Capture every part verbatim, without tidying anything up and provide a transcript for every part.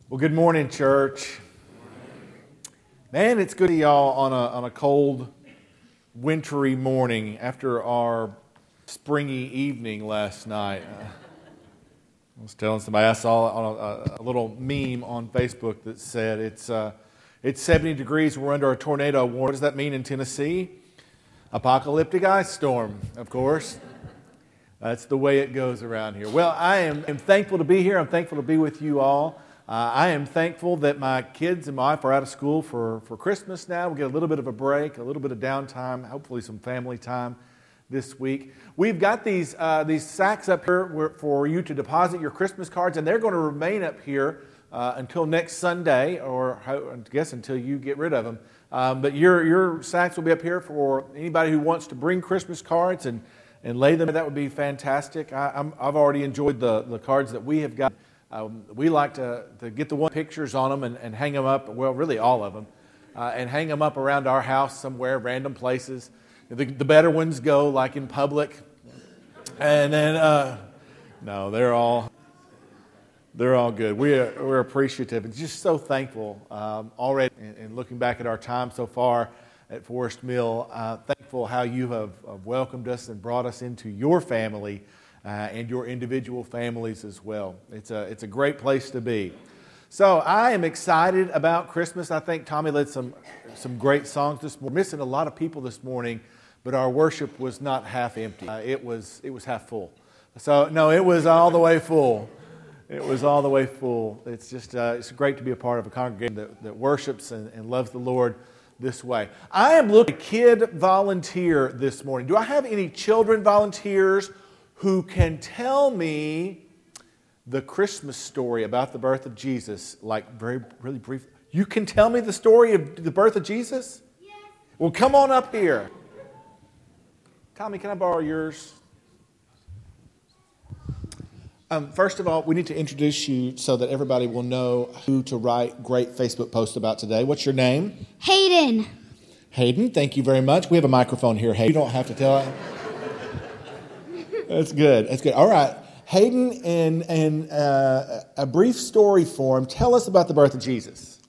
Well, good morning, church. Man, it's good to see y'all on a on a cold, wintry morning after our springy evening last night. Uh, I was telling somebody I saw on a, a little meme on Facebook that said it's uh, it's seventy degrees. We're under a tornado warning. What does that mean in Tennessee? Apocalyptic ice storm, of course. That's the way it goes around here. Well, I am, am thankful to be here. I'm thankful to be with you all. Uh, I am thankful that my kids and my wife are out of school for, for Christmas now. We get a little bit of a break, a little bit of downtime, hopefully some family time this week. We've got these uh, these sacks up here for you to deposit your Christmas cards, and they're going to remain up here uh, until next Sunday, or I guess until you get rid of them. Um, but your your sacks will be up here for anybody who wants to bring Christmas cards and, and lay them. That would be fantastic. I, I'm, I've already enjoyed the, the cards that we have got. Um, we like to, to get the one pictures on them and, and hang them up, well, really all of them, uh, and hang them up around our house somewhere, random places. The, the better ones go like in public. And then, uh, no, they're all they're all good. We are, we're appreciative and just so thankful um, already, and, and looking back at our time so far at Forest Mill, uh, thankful how you have, have welcomed us and brought us into your family. Uh, and your individual families as well. It's a it's a great place to be. So I am excited about Christmas. I think Tommy led some some great songs this morning. We're missing a lot of people this morning, but our worship was not half empty. Uh, it was it was half full. So no, it was all the way full. It was all the way full. It's just uh, it's great to be a part of a congregation that, that worships and, and loves the Lord this way. I am looking at a kid volunteer this morning. Do I have any children volunteers who can tell me the Christmas story about the birth of Jesus, like very, really brief? You can tell me the story of the birth of Jesus? Yes. Well, come on up here. Tommy, can I borrow yours? Um, first of all, we need to introduce you so that everybody will know who to write great Facebook posts about today. What's your name? Hayden. Hayden, thank you very much. We have a microphone here, Hayden. You don't have to tell it. That's good. That's good. All right. Hayden, in, in uh, a brief story form, tell us about the birth of Jesus.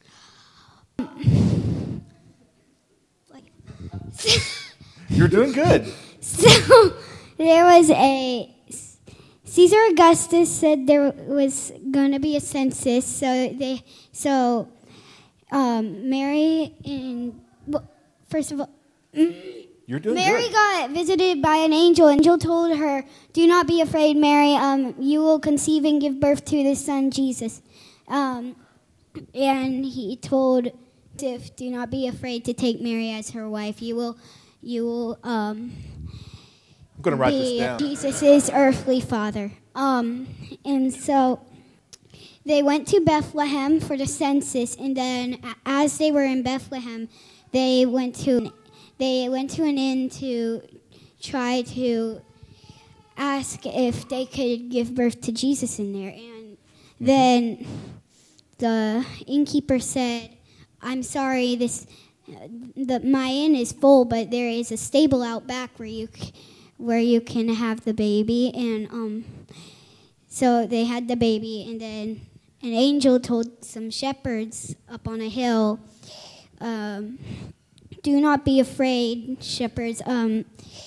You're doing good. So there was a... Caesar Augustus said there was going to be a census, so they... So um, Mary and... Well, first of all... You're doing Mary good. got visited by an angel. An angel told her, "Do not be afraid, Mary. Um, you will conceive and give birth to the son, Jesus." Um, and he told Tiff, "Do not be afraid to take Mary as her wife. You will, you will um, I'm going to write be this down. Jesus' earthly father." Um, and so they went to Bethlehem for the census, and then as they were in Bethlehem, they went to They went to an inn to try to ask if they could give birth to Jesus in there. And then the innkeeper said, "I'm sorry, this the my inn is full, but there is a stable out back where you where you can have the baby." And um, so they had the baby, and then an angel told some shepherds up on a hill, um, "Do not be afraid, shepherds. Um,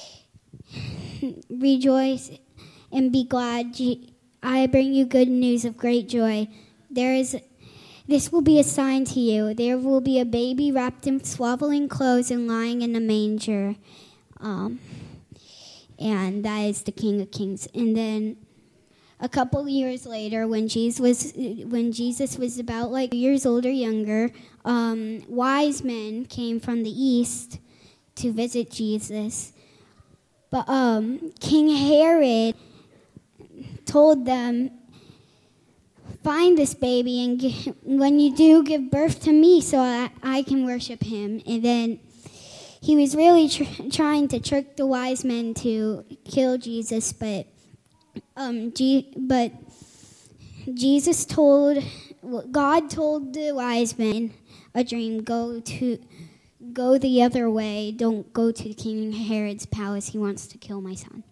rejoice and be glad. I bring you good news of great joy. There is, this will be a sign to you. There will be a baby wrapped in swaddling clothes and lying in a manger." Um, and that is the King of Kings. And then a couple years later, when Jesus was when Jesus was about like years old or younger, um, wise men came from the east to visit Jesus. But um, King Herod told them, "Find this baby, and give, when you do, give birth to me, so I, I can worship him." And then he was really tr- trying to trick the wise men to kill Jesus, but. Um, G- but Jesus told, God told the wise men a dream, go to, go the other way, don't go to King Herod's palace, he wants to kill my son.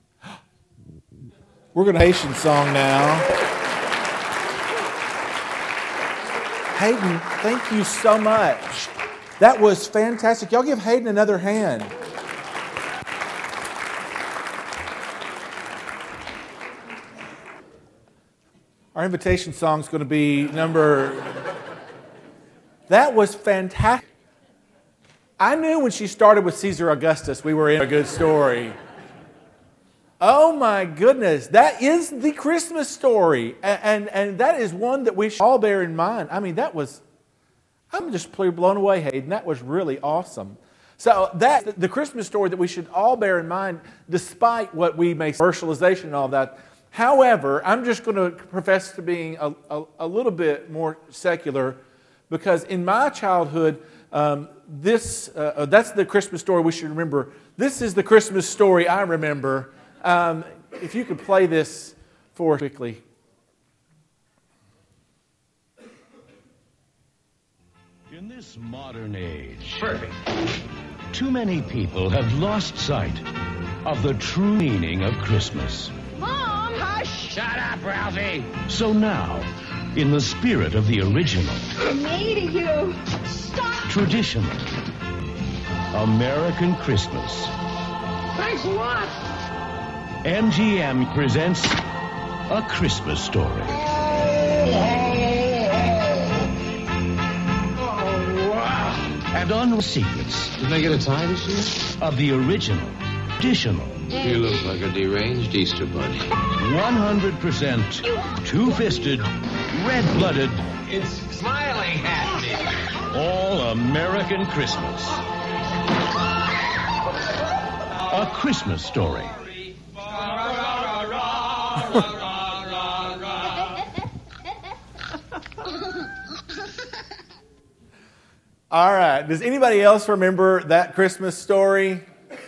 We're going to Haitian song now. Hayden, thank you so much. That was fantastic. Y'all give Hayden another hand. Our invitation song is going to be number... That was fantastic. I knew when she started with Caesar Augustus, we were in a good story. Oh my goodness, that is the Christmas story. And, and, and that is one that we should all bear in mind. I mean, that was, I'm just blown away, Hayden. That was really awesome. So that the Christmas story that we should all bear in mind, despite what we may commercialization and all that. However, I'm just going to profess to being a, a, a little bit more secular, because in my childhood, um, this uh, that's the Christmas story we should remember. This is the Christmas story I remember. Um, if you could play this for us quickly. In this modern age, perfect. Too many people have lost sight of the true meaning of Christmas. Mom, hush! Shut up, Ralphie! So now, in the spirit of the original, Me to you! Stop! traditional, American Christmas, Thanks a lot! M G M presents A Christmas Story. Oh, wow! And on secrets Didn't I get a tie this year? of the original, traditional, You look like a deranged Easter bunny. one hundred percent two-fisted, red-blooded, It's smiling at me. all-American Christmas. A Christmas Story. All right. Does anybody else remember that Christmas story?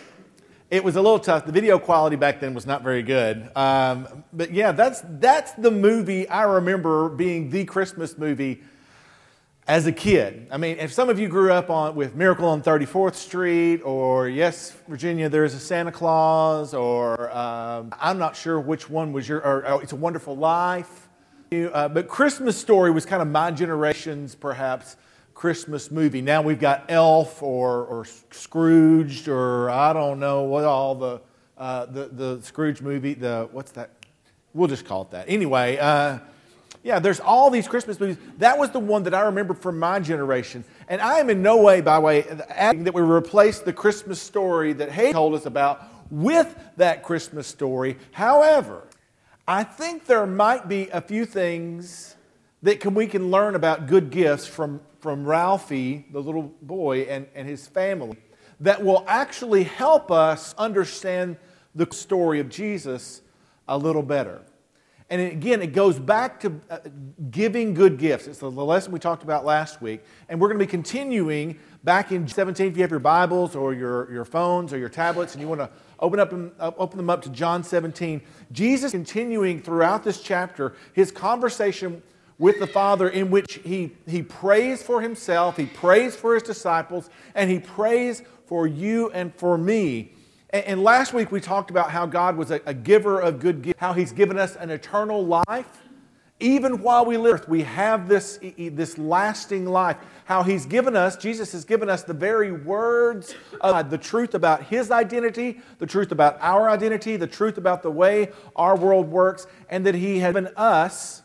It was a little tough. The video quality back then was not very good. Um, but yeah, that's that's the movie I remember being the Christmas movie as a kid. I mean, if some of you grew up on with Miracle on thirty-fourth Street, or Yes, Virginia, There's a Santa Claus, or um, I'm not sure which one was your, or, or It's a Wonderful Life. Uh, but Christmas Story was kind of my generation's, perhaps, Christmas movie. Now we've got Elf or or Scrooged, or I don't know what all the uh, the the Scrooge movie. The what's that? We'll just call it that. Anyway, uh, yeah, there's all these Christmas movies. That was the one that I remember from my generation, and I am in no way, by way, adding that we replace the Christmas story that Hayden told us about with that Christmas story. However, I think there might be a few things that can, we can learn about good gifts from, from Ralphie, the little boy, and, and his family that will actually help us understand the story of Jesus a little better. And again, it goes back to uh, giving good gifts. It's the lesson we talked about last week. And we're going to be continuing back in seventeen. If you have your Bibles or your, your phones or your tablets and you want to open up them, uh, open them up to John seventeen, Jesus continuing throughout this chapter his conversation with the Father, in which he, he prays for himself, he prays for his disciples, and he prays for you and for me. And, and last week we talked about how God was a, a giver of good gifts, how he's given us an eternal life. Even while we live, we have this, this lasting life. How he's given us, Jesus has given us the very words of God, the truth about his identity, the truth about our identity, the truth about the way our world works, and that he has given us,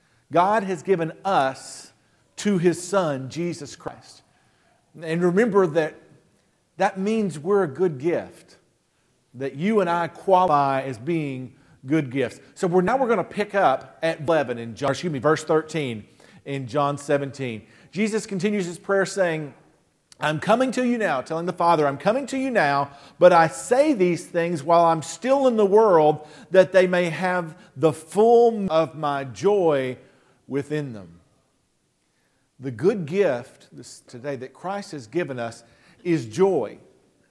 God has given us to his Son, Jesus Christ. And remember that that means we're a good gift, that you and I qualify as being good gifts. So we're now we're going to pick up at eleven in John, excuse me, verse thirteen in John seventeen. Jesus continues his prayer saying, I'm coming to you now, telling the Father, I'm coming to you now, but I say these things while I'm still in the world, that they may have the full of my joy within them. The good gift this, today that Christ has given us is joy.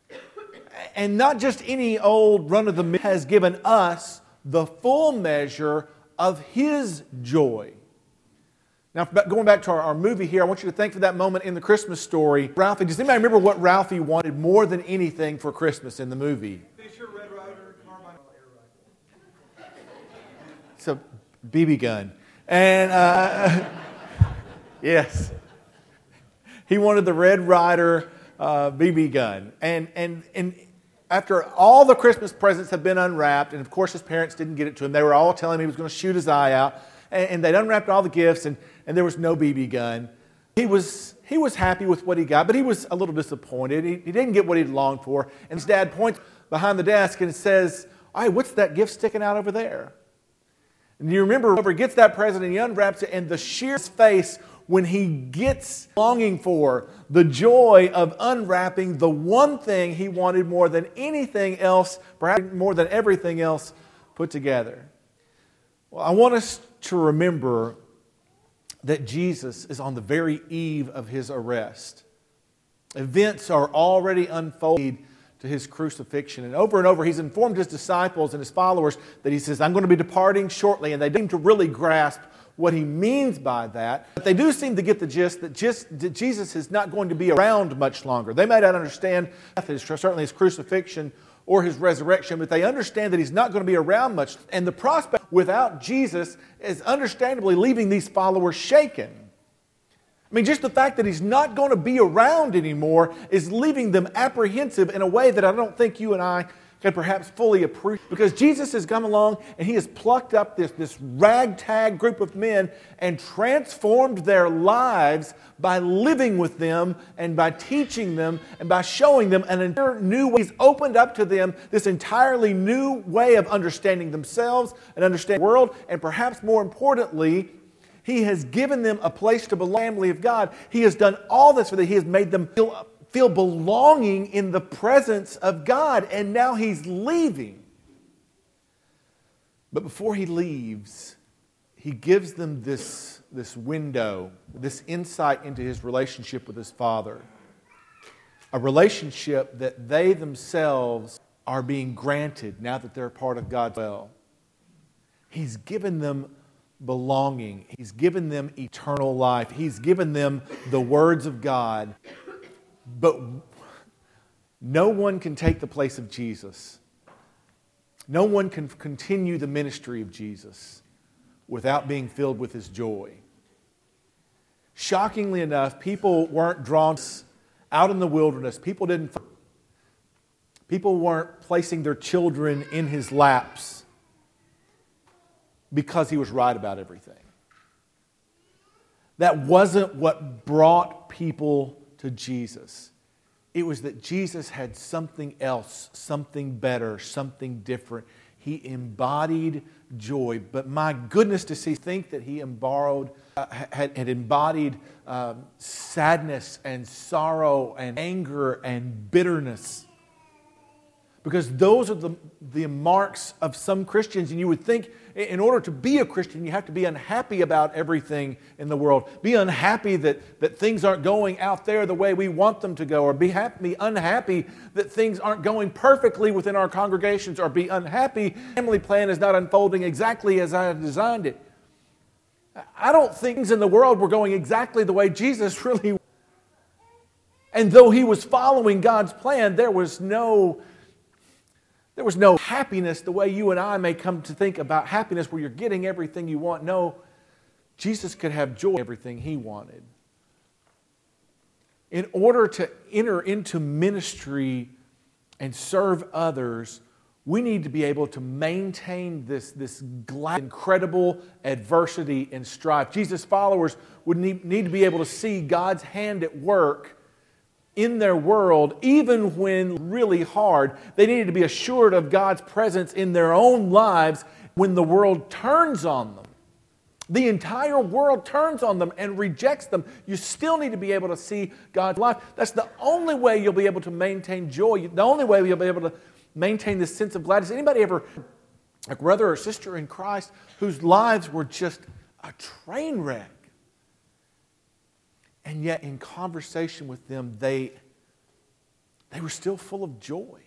And not just any old run-of-the-mill, has given us the full measure of his joy. Now, going back to our, our movie here, I want you to think for that moment in the Christmas story. Ralphie, does anybody remember what Ralphie wanted more than anything for Christmas in the movie? Fisher, Red Ryder, Carbine, air rifle. It's a B B gun. And uh, Yes. He wanted the Red Ryder uh, B B gun. And, and, and after all the Christmas presents had been unwrapped, and of course his parents didn't get it to him, they were all telling him he was going to shoot his eye out. And, and they'd unwrapped all the gifts, and, and there was no B B gun. He was, he was happy with what he got, but he was a little disappointed. He, he didn't get what he'd longed for. And his dad points behind the desk and says, "Hey, what's that gift sticking out over there?" And you remember, whoever gets that present and he unwraps it, and the sheer face when he gets longing for the joy of unwrapping the one thing he wanted more than anything else, perhaps more than everything else put together. Well, I want us to remember that Jesus is on the very eve of his arrest. Events are already unfolding to his crucifixion. And over and over, he's informed his disciples and his followers that he says, "I'm going to be departing shortly." And they don't seem to really grasp what he means by that. But they do seem to get the gist that, just, that Jesus is not going to be around much longer. They may not understand certainly his crucifixion or his resurrection, but they understand that he's not going to be around much. And the prospect without Jesus is understandably leaving these followers shaken. I mean, just the fact that he's not going to be around anymore is leaving them apprehensive in a way that I don't think you and I can perhaps fully appreciate. Because Jesus has come along and he has plucked up this, this ragtag group of men and transformed their lives by living with them and by teaching them and by showing them an entire new way. He's opened up to them this entirely new way of understanding themselves and understanding the world, and perhaps more importantly, he has given them a place to belong, the family of God. He has done all this for them. He has made them feel, feel belonging in the presence of God. And now he's leaving. But before he leaves, he gives them this, this window, this insight into his relationship with his Father. A relationship that they themselves are being granted now that they're a part of God's will. He's given them belonging. He's given them eternal life. He's given them the words of God. But no one can take the place of Jesus. No one can continue the ministry of Jesus without being filled with his joy. Shockingly enough, people weren't drawn out in the wilderness. People didn't. People weren't placing their children in his laps because he was right about everything. That wasn't what brought people to Jesus. It was that Jesus had something else, something better, something different. He embodied joy. But my goodness, to see, think that he embodied, uh, had, had embodied um, sadness and sorrow and anger and bitterness. Because those are the, the marks of some Christians. And you would think in order to be a Christian, you have to be unhappy about everything in the world. Be unhappy that, that things aren't going out there the way we want them to go. Or be, happy, be unhappy that things aren't going perfectly within our congregations. Or be unhappy the family plan is not unfolding exactly as I have designed it. I don't think things in the world were going exactly the way Jesus really. And though he was following God's plan, there was no... There was no happiness the way you and I may come to think about happiness where you're getting everything you want. No, Jesus could have joy in everything he wanted. In order to enter into ministry and serve others, we need to be able to maintain this, this glad, incredible adversity and strife. Jesus' followers would need, need to be able to see God's hand at work in their world, even when really hard. They needed to be assured of God's presence in their own lives when the world turns on them. The entire world turns on them and rejects them. You still need to be able to see God's life. That's the only way you'll be able to maintain joy. The only way you'll be able to maintain this sense of gladness. Anybody ever, a brother or sister in Christ, whose lives were just a train wreck? And yet in conversation with them, they, they were still full of joy.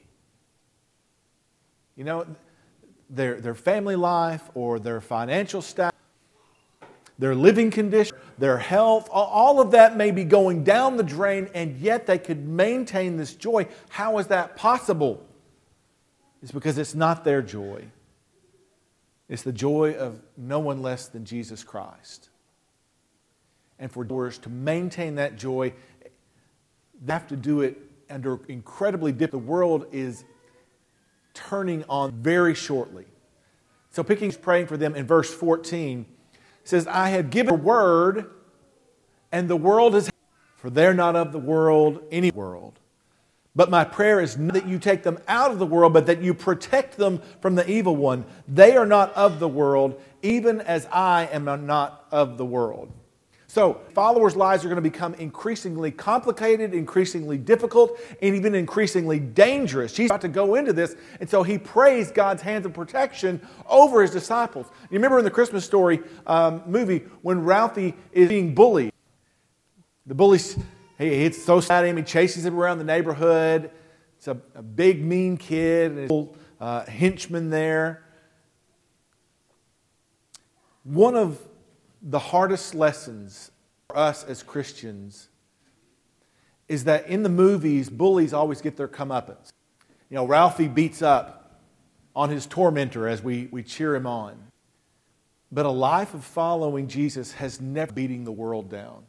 You know, their, their family life or their financial status, their living condition, their health, all of that may be going down the drain, and yet they could maintain this joy. How is that possible? It's because it's not their joy. It's the joy of no one less than Jesus Christ. and for doors to maintain that joy. They have to do it under incredibly difficult. The world is turning on very shortly. So picking, praying for them in verse fourteen, says, I have given a word, and the world is, for they're not of the world, any world. But my prayer is not that you take them out of the world, but that you protect them from the evil one. They are not of the world, even as I am not of the world. So followers' lives are going to become increasingly complicated, increasingly difficult, and even increasingly dangerous. Jesus is about to go into this, and so he prays God's hands of protection over his disciples. You remember in the Christmas Story um, movie when Ralphie is being bullied. The bully's, he, it's so sad at him, he chases him around the neighborhood. It's a, a big, mean kid, and his little uh, henchman there. One of the hardest lessons for us as Christians is that in the movies, bullies always get their comeuppance. You know, Ralphie beats up on his tormentor as we, we cheer him on. But a life of following Jesus has never been beating the world down,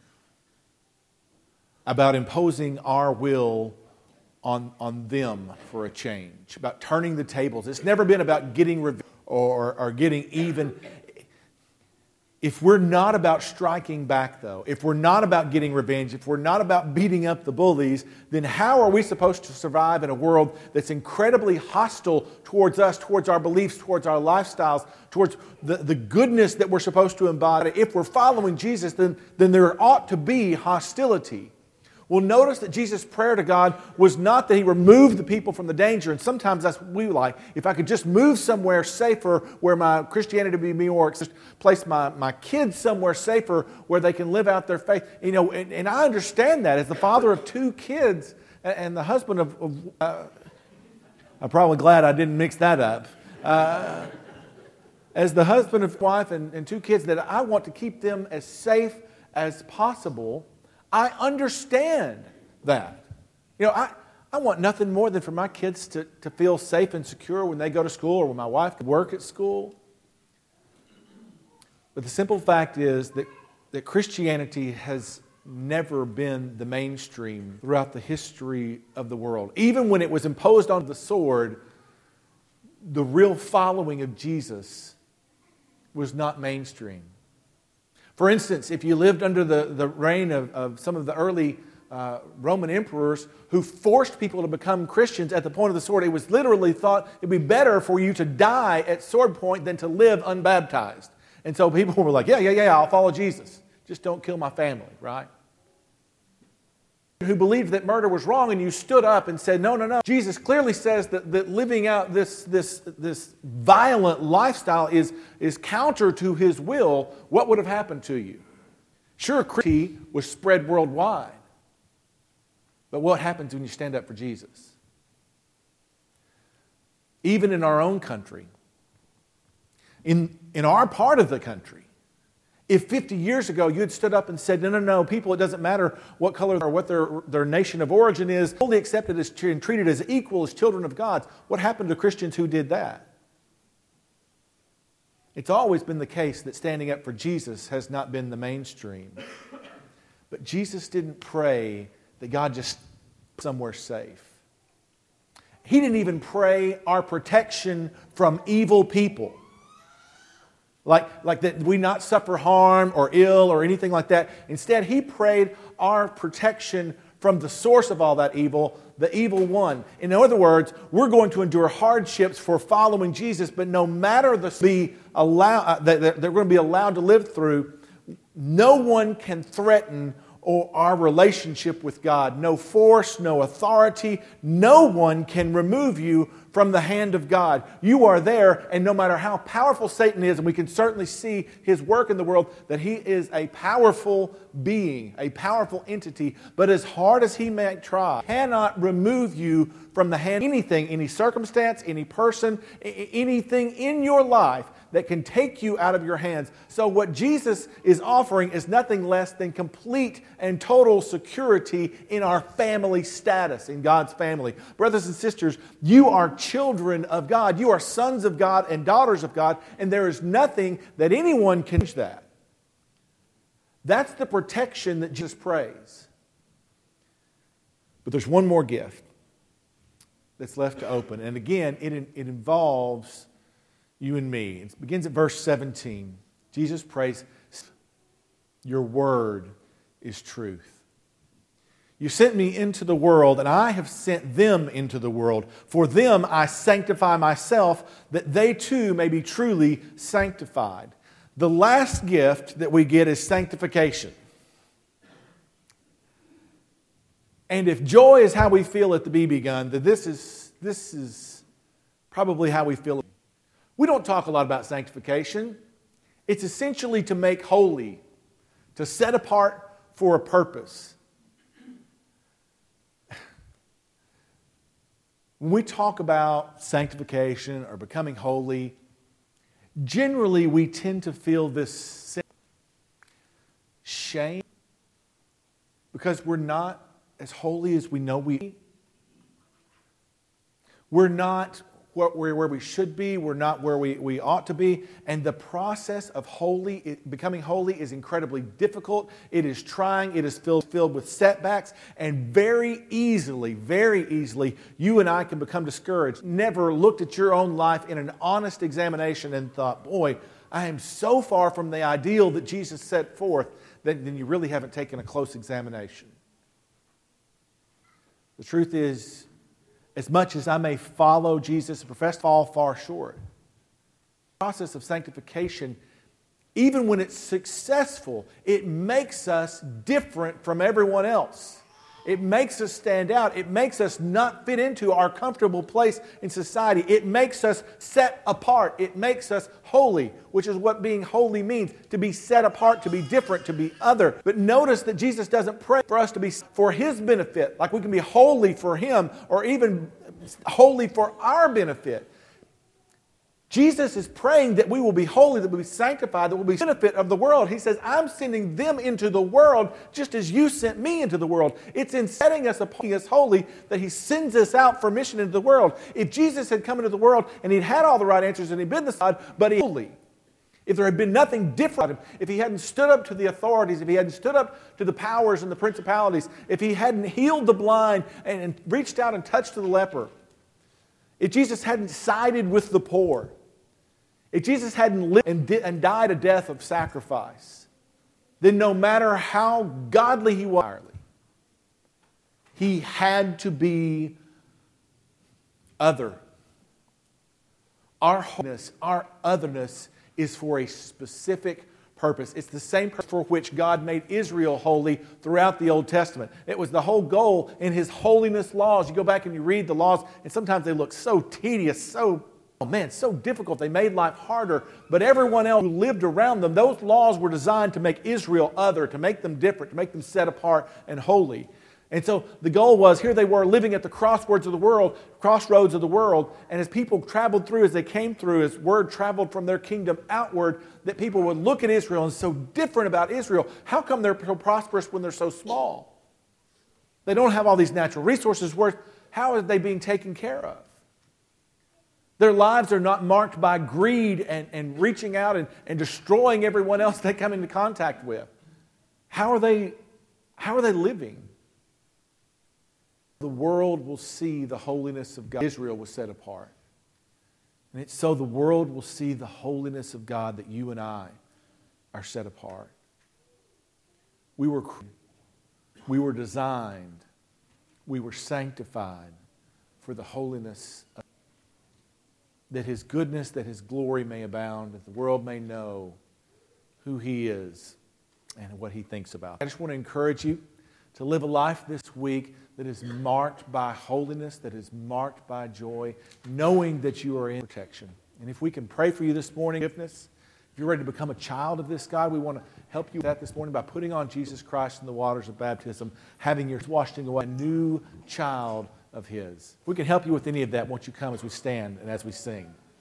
about imposing our will on, on them for a change, about turning the tables. It's never been about getting revenge or, or getting even. If we're not about striking back, though, if we're not about getting revenge, if we're not about beating up the bullies, then how are we supposed to survive in a world that's incredibly hostile towards us, towards our beliefs, towards our lifestyles, towards the, the goodness that we're supposed to embody? If we're following Jesus, then, then there ought to be hostility. Well, notice that Jesus' prayer to God was not that he removed the people from the danger. And sometimes that's what we like. If I could just move somewhere safer where my Christianity would be more, just place my, my kids somewhere safer where they can live out their faith. You know, and, and I understand that as the father of two kids and, and the husband of, of uh, I'm probably glad I didn't mix that up. Uh, as the husband of wife and, and two kids, that I want to keep them as safe as possible. I understand that. You know, I, I want nothing more than for my kids to, to feel safe and secure when they go to school or when my wife can work at school. But the simple fact is that, that Christianity has never been the mainstream throughout the history of the world. Even when it was imposed on the sword, the real following of Jesus was not mainstream. For instance, if you lived under the, the reign of, of some of the early uh, Roman emperors who forced people to become Christians at the point of the sword, it was literally thought it'd be better for you to die at sword point than to live unbaptized. And so people were like, yeah, yeah, yeah, I'll follow Jesus. Just don't kill my family, right? Who believed that murder was wrong, and you stood up and said, no, no, no. Jesus clearly says that, that living out this, this, this violent lifestyle is, is counter to his will. What would have happened to you? Sure, Christianity was spread worldwide. But what happens when you stand up for Jesus? Even in our own country, in, in our part of the country, if fifty years ago you had stood up and said, no, no, no, people, it doesn't matter what color or what their, their nation of origin is, fully accepted as and treated as equal as children of God, what happened to Christians who did that? It's always been the case that standing up for Jesus has not been the mainstream. But Jesus didn't pray that God just somewhere safe. He didn't even pray our protection from evil people. Like, like that we not suffer harm or ill or anything like that. Instead, he prayed our protection from the source of all that evil, the evil one. In other words, we're going to endure hardships for following Jesus, but no matter the be allow, uh, that they're going to be allowed to live through, no one can threaten or our relationship with God. No force, no authority, no one can remove you from the hand of God. You are there, and no matter how powerful Satan is, and we can certainly see his work in the world, that he is a powerful being, a powerful entity, but as hard as he may try, cannot remove you from the hand of anything, any circumstance, any person, anything in your life that can take you out of your hands. So what Jesus is offering is nothing less than complete and total security in our family status, in God's family. Brothers and sisters, you are children of God. You are sons of God and daughters of God, and there is nothing that anyone can change that. That's the protection that Jesus prays. But there's one more gift that's left to open. And again, it, it involves you and me. It begins at verse seventeen. Jesus prays, your word is truth. You sent me into the world, and I have sent them into the world. For them I sanctify myself, that they too may be truly sanctified. The last gift that we get is sanctification. And if joy is how we feel at the B B gun, then this is, this is probably how we feel. We don't talk a lot about sanctification. It's essentially to make holy, to set apart for a purpose. When we talk about sanctification or becoming holy, generally we tend to feel this shame because we're not as holy as we know we. We're not where, where we should be. We're not where we, we ought to be. And the process of holy, it, becoming holy is incredibly difficult. It is trying. It is filled, filled with setbacks. And very easily, very easily, you and I can become discouraged. Never looked at your own life in an honest examination and thought, boy, I am so far from the ideal that Jesus set forth, that then you really haven't taken a close examination. The truth is, as much as I may follow Jesus and profess to fall far short, the process of sanctification, even when it's successful, it makes us different from everyone else. It makes us stand out. It makes us not fit into our comfortable place in society. It makes us set apart. It makes us holy, which is what being holy means, to be set apart, to be different, to be other. But notice that Jesus doesn't pray for us to be for His benefit, like we can be holy for Him or even holy for our benefit. Jesus is praying that we will be holy, that we will be sanctified, that we will be the benefit of the world. He says, I'm sending them into the world just as you sent me into the world. It's in setting us apart, making us holy, that He sends us out for mission into the world. If Jesus had come into the world and He'd had all the right answers and He'd been the Son, but He holy, if there had been nothing different about Him, if He hadn't stood up to the authorities, if He hadn't stood up to the powers and the principalities, if He hadn't healed the blind and, and reached out and touched the leper, if Jesus hadn't sided with the poor, if Jesus hadn't lived and, di- and died a death of sacrifice, then no matter how godly He was, He had to be other. Our holiness, our otherness is for a specific purpose. It's the same purpose for which God made Israel holy throughout the Old Testament. It was the whole goal in His holiness laws. You go back and you read the laws, and sometimes they look so tedious, so Oh man, so difficult. They made life harder. But everyone else who lived around them, those laws were designed to make Israel other, to make them different, to make them set apart and holy. And so the goal was, here they were living at the crossroads of the world, crossroads of the world, and as people traveled through, as they came through, as word traveled from their kingdom outward, that people would look at Israel and so different about Israel. How come they're so prosperous when they're so small? They don't have all these natural resources. Where, how are they being taken care of? Their lives are not marked by greed and, and reaching out and, and destroying everyone else they come into contact with. How are they, how are they living? The world will see the holiness of God. Israel was set apart. And it's so the world will see the holiness of God that you and I are set apart. We were, we were designed, we were sanctified for the holiness of God. That His goodness, that His glory may abound, that the world may know who He is and what He thinks about. I just want to encourage you to live a life this week that is marked by holiness, that is marked by joy, knowing that you are in protection. And if we can pray for you this morning, forgiveness, if you're ready to become a child of this God, we want to help you with that this morning by putting on Jesus Christ in the waters of baptism, having your washing away, a new child of His. If we can help you with any of that, won't you come as we stand and as we sing?